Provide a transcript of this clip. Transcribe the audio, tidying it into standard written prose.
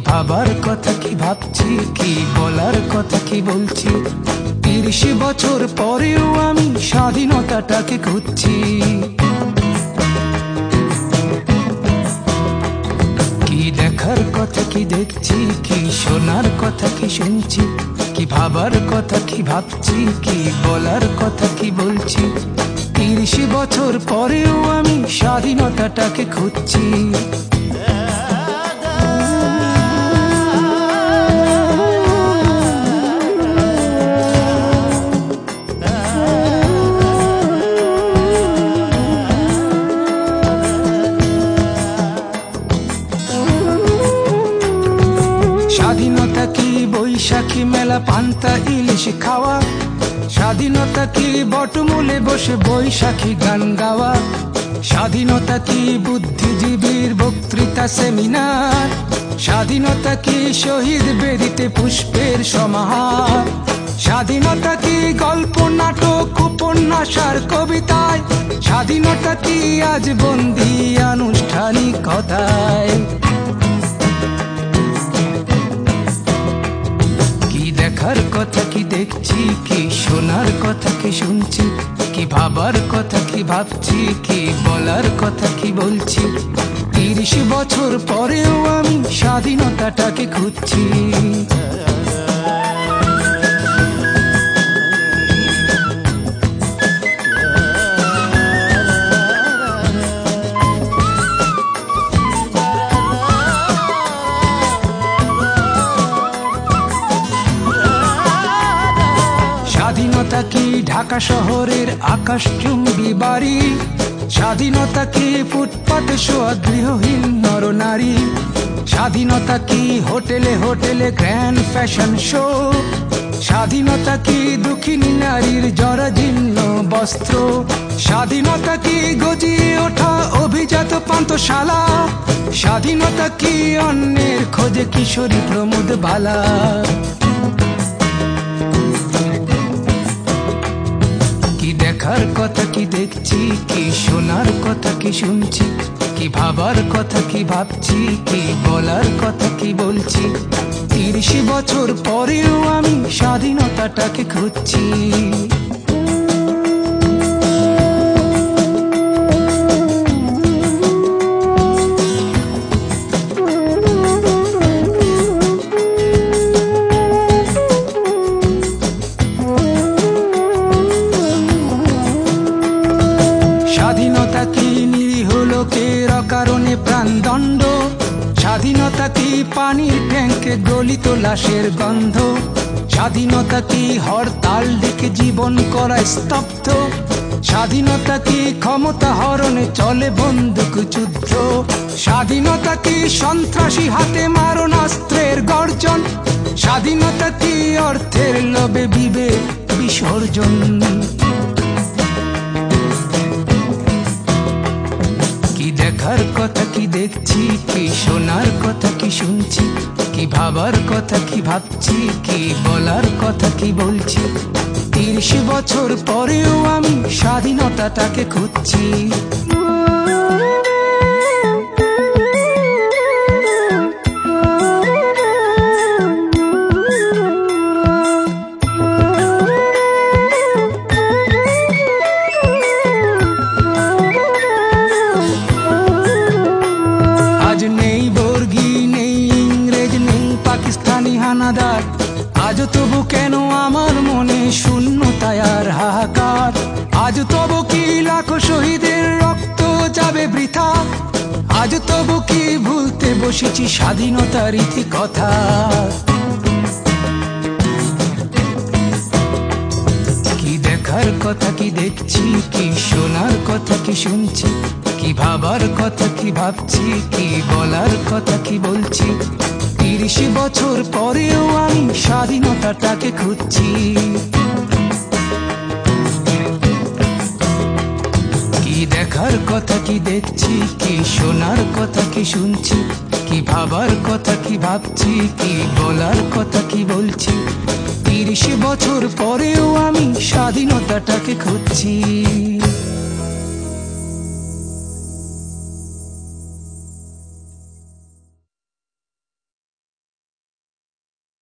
ভাবার কথা কি ভাবছি, কি বলার কথা কি বলছি। 30 বছর পরেও আমি স্বাধীনতাটাকে খুঁজছি। কি দেখার কথা কি দেখছি, কি শোনার কথা কি শুনছি, কি ভাবার কথা কি ভাবছি, কি বলার কথা কি বলছি। 30 বছর পরেও আমি স্বাধীনতাটাকে খুঁজছি। স্বাধীনতা কি বৈশাখী মেলা পান্তা ইলিশ খাওয়া, স্বাধীনতা কি বটমূলে বসে বৈশাখী গান গাওয়া, স্বাধীনতা কি বুদ্ধিজীবীর বক্তৃতা সেমিনার, স্বাধীনতা কি শহীদ বেদিতে পুষ্পের সমাহার, স্বাধীনতা কি গল্প নাটক উপন্যাস আর কবিতায়, স্বাধীনতা কি আজ বন্দী আনুষ্ঠানিকতায়। দেখার কথা কি দেখছি, কি শোনার কথা কি শুনছি, কি ভাবার কথা কি ভাবছি, কি বলার কথা কি বলছি। 30 বছর পরেও আমি স্বাধীনতাটাকে খুঁজছি। স্বাধীনতা কি ঢাকা শহরের আকাশচুম্বী বাড়ি, স্বাধীনতা কি ফুটপাতে শোয়া গৃহহীন নরনারী, স্বাধীনতা কি হোটেলে হোটেলে গ্র্যান্ড ফ্যাশন শো, স্বাধীনতা কি দুঃখিনী নারীর জরাজীর্ণ বস্ত্র, স্বাধীনতা কি গজিয়ে ওঠা অভিজাত পান্থশালা, স্বাধীনতা কি অন্যের খোঁজে কিশোরী প্রমোদ বালা। কি দেখার কথা কি দেখছি, কি শোনার কথা কি শুনছি, কি ভাবার কথা কি ভাবছি, কি বলার কথা কি বলছি। 30 বছর পরেও আমি স্বাধীনতাটাকে খুঁজছি। স্বাধীনতা কি নিরীহ লোকের অকারণে প্রাণদণ্ড, স্বাধীনতা কি পানির ট্যাঙ্কে গলিত লাশের গন্ধ, স্বাধীনতা কি হরতাল ডেকে জীবন করা স্তব্ধ, স্বাধীনতা কি ক্ষমতা হরণে চলে বন্দুক যুদ্ধ, স্বাধীনতা কি সন্ত্রাসী হাতে মারণাস্ত্রের গর্জন, স্বাধীনতা কি অর্থের লোভে বিবেক বিসর্জন। দেখার কথা কি দেখছি, কি শোনার কথা কি শুনছি, কি ভাবার কথা কি ভাবছি, কি বলার কথা কি বলছি। 30 বছর পরেও আমি স্বাধীনতাটাকে খুঁজছি। পাকিস্তানি হানাদার আজ তবু কেন আমার মনে শূন্যতায় আর হাহাকার, আজ তবু কি লাখো শহীদের রক্ত যাবে বৃথা, আজ তবু কি ভুলতে বসেছি স্বাধীনতার ইতি কথা। কি দেখার কথা কি দেখছি, কি শোনার কথা কি শুনছি, কি ভাবার কথা কি ভাবছি, কি বলার কথা কি বলছি। 30 বছর পরেও আমি স্বাধীনতাটাকে খুঁজছি। কি দেখার কথা কি দেখছি, কি শোনার কথা কি শুনছি, কি ভাবার কথা কি ভাবছি, কি বলার কথা কি বলছি। 30 বছর পরেও আমি স্বাধীনতাটাকে খুঁজছি।